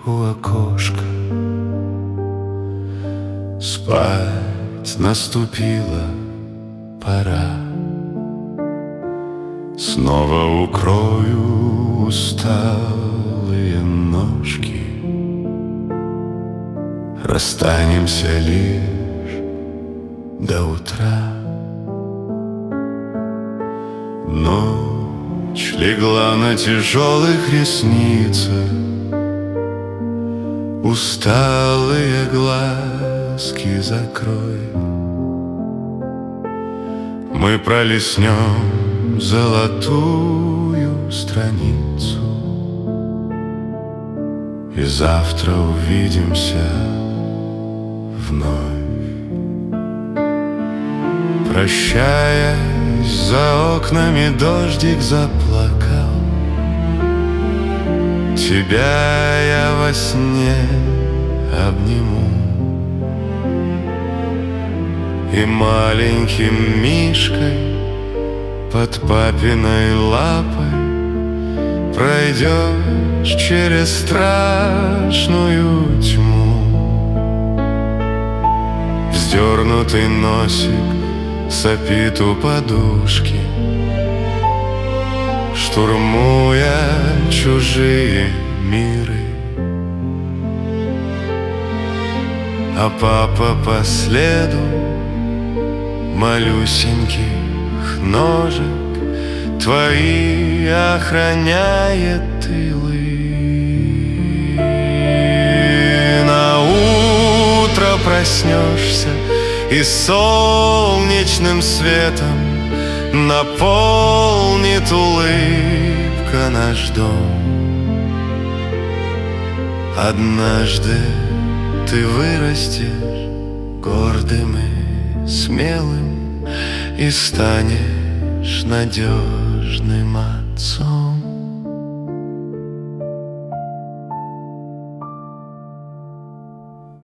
у окошка. Спать наступила пора. Снова укрою усталые ножки. Расстанемся лишь до утра. Ночь легла на тяжелых ресницах. Усталые глазки закрой. Мы пролистнем золотую страницу, и завтра увидимся вновь. Прощаясь, за окнами дождик заплакал. Тебя я во сне обниму, и маленьким мишкой под папиной лапой пройдешь через страшную тьму. Вздернутый носик сопит у подушки, штурмуя чужие миры. А папа по следу малюсеньких ножек твои охраняет тылы. На утро проснешься, и солнечным светом наполнит улыбка наш дом. Однажды ты вырастешь гордым и смелым и станешь надежным отцом.